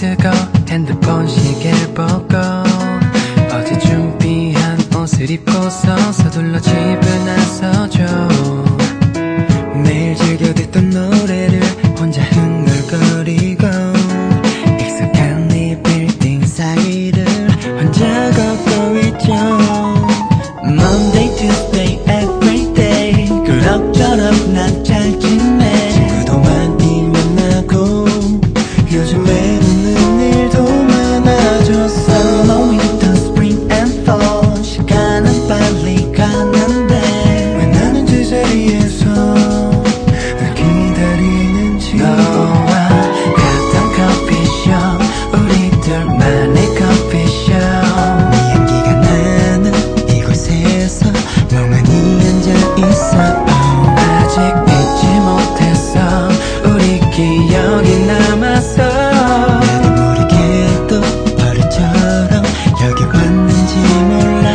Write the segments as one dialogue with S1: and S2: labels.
S1: 쓰고 핸드폰 시계를 보고 어제 준비한 옷을 입고서 서둘러 집을 나서죠. 매일 즐겨 듣던 노래를 혼자 흥얼거리고 익숙한 이 빌딩 사이를 혼자 걷고 있죠. Monday, Tuesday, every day 그럭저럭 난 잘 지내. 친구도 많이 만나고 요즘에는 일도 많아졌어. Summer, winter, spring and fall 시간은 빨리 가는데 왜 나는 제자리에서 날 기다리는지. 너와 갔던 커피숍 우리들만의 커피숍 네 향기가 나는 이곳에서 멍하니 앉아있어. 아직 잊지 못했어 우리 기억이 남았어. 나도 모르게 또 어른처럼 여기 왔는지 몰라.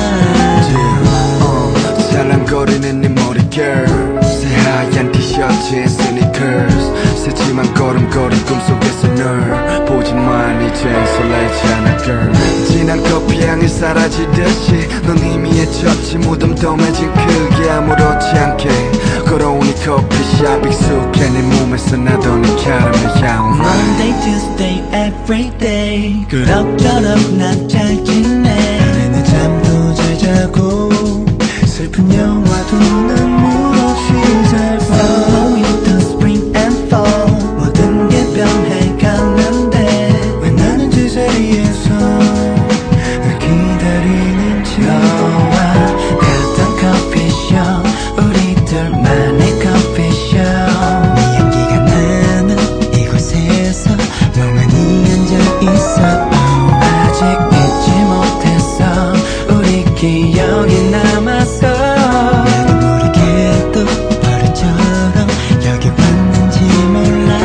S2: 살랑거리는 네 머리 girl 새하얀 티셔츠에 sneakers 새침한 걸음걸이 꿈속에서 널 보지만 이젠 설레지 않아 girl. 진한 커피향이 사라지듯이 넌 이미 헤쳤지. 무덤덤해진 그게 아무렇지 않게 걸어오니 커피숍 익숙해 내 몸에서 나던 이 캐러멜 향.
S1: Monday, Tuesday, every day 그럭저럭 난 잘 지내.
S2: 밤에는 잠도 잘 자고 슬픈 영화도 눈물 없이 잘 봐.
S1: Summer, winter, spring and fall 모든 게 변해가는데
S2: 왜 나는 제자리에서 날 기다리는지.
S1: 너와 갔던 커피숍 우리들만의 커피숍
S2: 네 향기가 나는 이곳에서 멍하니 앉아있어.
S1: 아직 잊지 못했어 우리 기억이 남았어.
S2: 나도 모르게 또 어른처럼 여기 왔는지 몰라.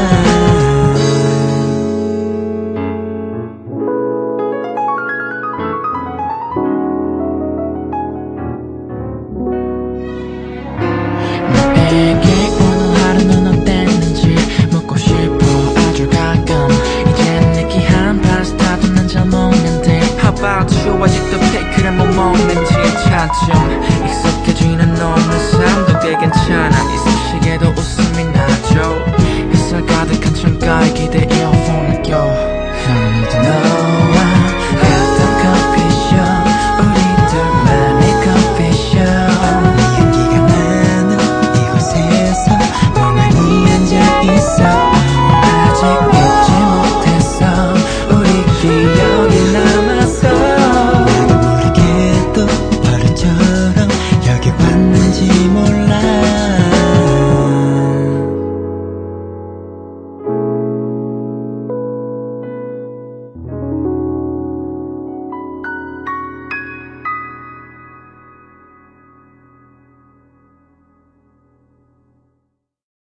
S1: 너에게 오늘 하루는 어땠는지 묻고 싶어 아주 가끔. 이젠 느끼한 파스타도 난 잘 먹는데 How about you 아직도 케이크를 못 먹는지 차츰